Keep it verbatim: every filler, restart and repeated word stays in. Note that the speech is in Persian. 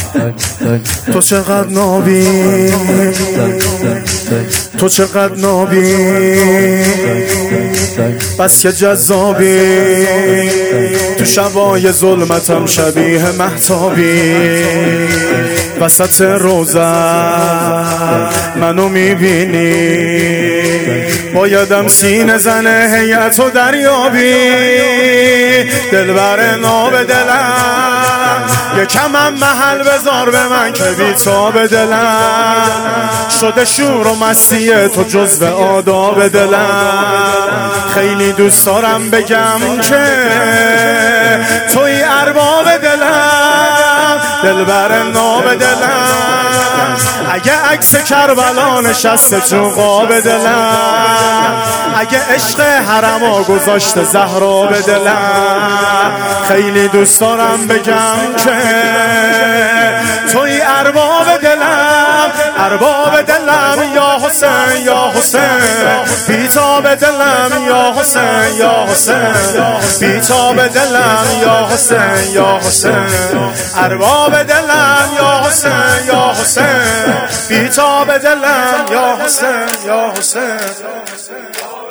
تو چقدر نابی، تو چقدر نابی، بس که جذابی، تو شبای ظلمتم شبیه مهتابی، وسط روزه منو میبینی، بایدم سینه زنه هیئتو دریابی، دلبر ناب دلم یکمم محل بذار به من که بیتاب دلم شده شور و مستی تو جزو آداب دلم، خیلی دوست دارم بگم که توی ارباب دلم، دلبر ناب دلم، اگه عکس کربلا نشسته تو قاب دلم، اگه عشق حرما گذاشته زهرا به دلم، خیلی دوست دارم بگم که توی ارباب دلم، ارباب دلم یا حسین یا حسین، بیتاب دلم یا حسین یا حسین، بیتاب دلم یا حسین یا حسین، ارباب دلم یا حسین یا حسین، بیتاب دلم یا حسین یا حسین.